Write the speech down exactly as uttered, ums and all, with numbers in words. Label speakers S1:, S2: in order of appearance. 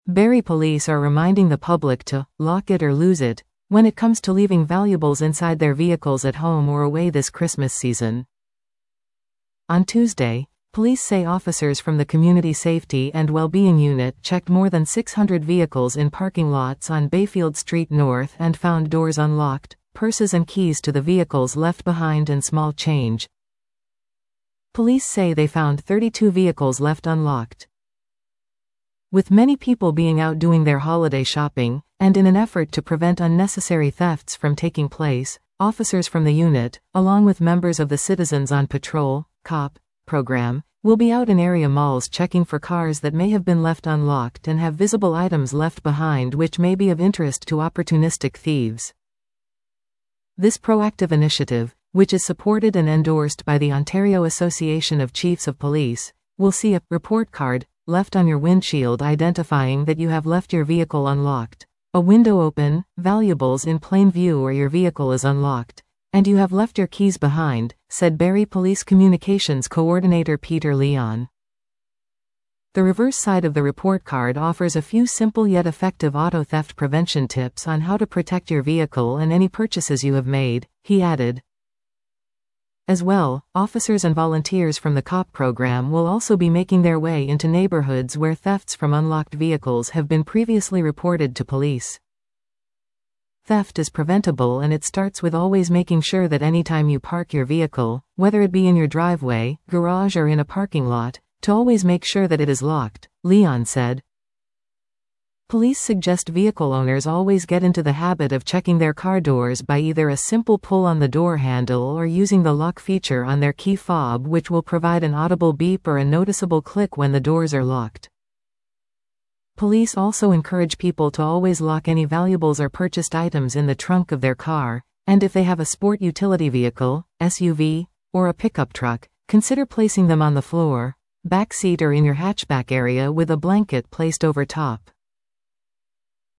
S1: Barrie police are reminding the public to lock it or lose it when it comes to leaving valuables inside their vehicles at home or away this Christmas season. On Tuesday, police say officers from the Community Safety and Wellbeing Unit checked more than six hundred vehicles in parking lots on Bayfield Street North and found doors unlocked, purses and keys to the vehicles left behind and small change. Police say they found thirty-two vehicles left unlocked. With many people being out doing their holiday shopping, and in an effort to prevent unnecessary thefts from taking place, officers from the unit, along with members of the Citizens on Patrol (C O P) program, will be out in area malls checking for cars that may have been left unlocked and have visible items left behind which may be of interest to opportunistic thieves. This proactive initiative, which is supported and endorsed by the Ontario Association of Chiefs of Police, will see a report card left on your windshield identifying that you have left your vehicle unlocked, a window open, valuables in plain view or your vehicle is unlocked, and you have left your keys behind, said Barrie Police Communications Coordinator Peter Leon. The reverse side of the report card offers a few simple yet effective auto theft prevention tips on how to protect your vehicle and any purchases you have made, he added. As well, officers and volunteers from the C O P program will also be making their way into neighborhoods where thefts from unlocked vehicles have been previously reported to police. Theft is preventable, and it starts with always making sure that anytime you park your vehicle, whether it be in your driveway, garage or in a parking lot, to always make sure that it is locked, Leon said. Police suggest vehicle owners always get into the habit of checking their car doors by either a simple pull on the door handle or using the lock feature on their key fob, which will provide an audible beep or a noticeable click when the doors are locked. Police also encourage people to always lock any valuables or purchased items in the trunk of their car, and if they have a sport utility vehicle, S U V, or a pickup truck, consider placing them on the floor, back seat or in your hatchback area with a blanket placed over top.